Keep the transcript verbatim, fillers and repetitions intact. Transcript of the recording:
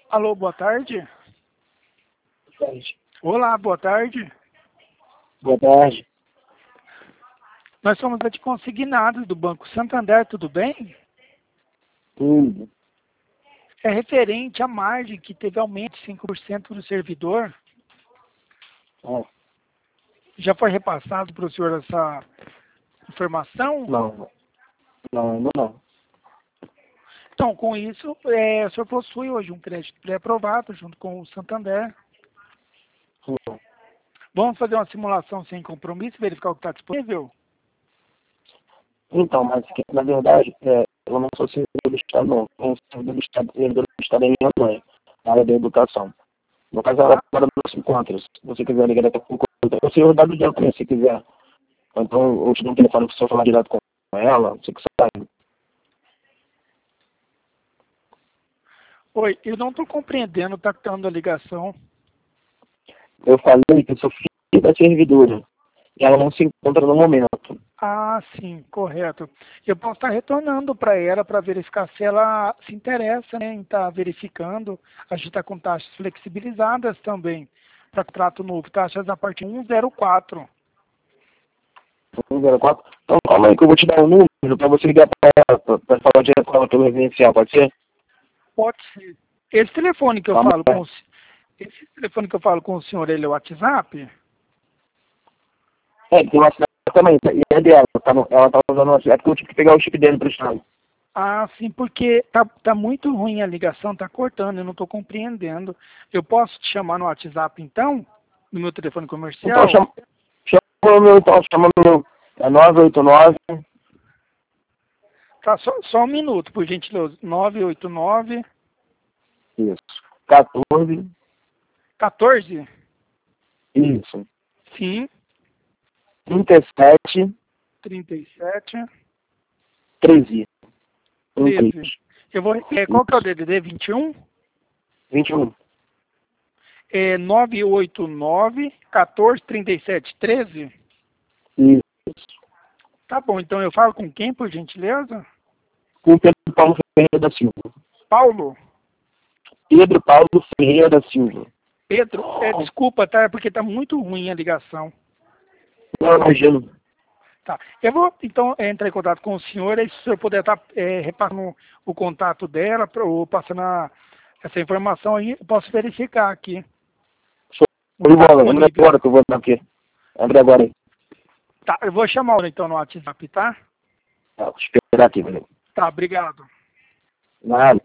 Alô, boa tarde. Boa tarde. Olá, boa tarde. Boa tarde. Nós somos a de consignados do Banco Santander, tudo bem? Tudo. É referente à margem que teve aumento de cinco por cento do servidor. Ah, Já foi repassado para o senhor essa informação? não. Não, ainda não. Então, com isso, é, o senhor possui hoje um crédito pré-aprovado junto com o Santander. Não. Vamos fazer uma simulação sem compromisso, verificar o que está disponível? Então, mas que, na verdade, é, eu não sou servidor do Estado, não. Eu sou servidor do Estado, servidor do Estado é minha mãe, na área da educação. No caso, ela para dos encontros. Se você quiser ligar daqui a pouco, eu sei o dado dela também, se quiser. Então, eu te dou um telefone para o senhor falar direto com ela, você que sabe. Oi, eu não estou compreendendo, está dando a ligação. Eu falei que eu sou filho da servidora. E ela não se encontra no momento. Ah, sim, correto. Eu posso estar retornando para ela para verificar se ela se interessa, né, em estar verificando. A gente está com taxas flexibilizadas também para contrato novo, taxas a partir de um vírgula zero quatro. um zero quatro. Então, calma aí que eu vou te dar um número para você ligar para ela, para falar direto com ela pelo residencial, pode ser? Pode ser. Esse telefone que eu Calma falo aí. com o, se- esse telefone que eu falo com o senhor, ele é o WhatsApp? É, tem uma cidade também, e é dela, tá no, ela tá usando o WhatsApp, porque eu tive que pegar o chip dele emprestado. Ah, sim, porque tá, tá muito ruim a ligação, tá cortando, eu não estou compreendendo. Eu posso te chamar no WhatsApp então? No meu telefone Então, comercial? chama, chama o meu, então, chama o meu, é nove oito nove, Tá, só, só um minuto, por gentileza. nove oito nove, isso, quatorze, quatorze? isso, Sim, trinta e sete, trinta e sete, treze, um três, treze. Eu vou, é, qual que é o D D D? vinte e um? vinte e um, É nove oito nove, quatorze, trinta e sete, treze? isso, Tá bom, então eu falo com quem, por gentileza? com o Pedro Paulo Ferreira da Silva. Paulo? Pedro Paulo Ferreira da Silva. Pedro? É, desculpa, tá? É porque tá muito ruim a ligação. Não, imagino. Tá. Eu vou, então, é, entrar em contato com o senhor, e se o senhor puder estar é, repassando o contato dela, pra- ou passando a- essa informação aí, eu posso verificar aqui. Foi Tá bola, André disponível. agora que eu vou dar aqui. André agora aí. Tá, eu vou chamar ela então no WhatsApp, tá? Tá, vou esperar aqui, valeu. Tá, obrigado. Nada.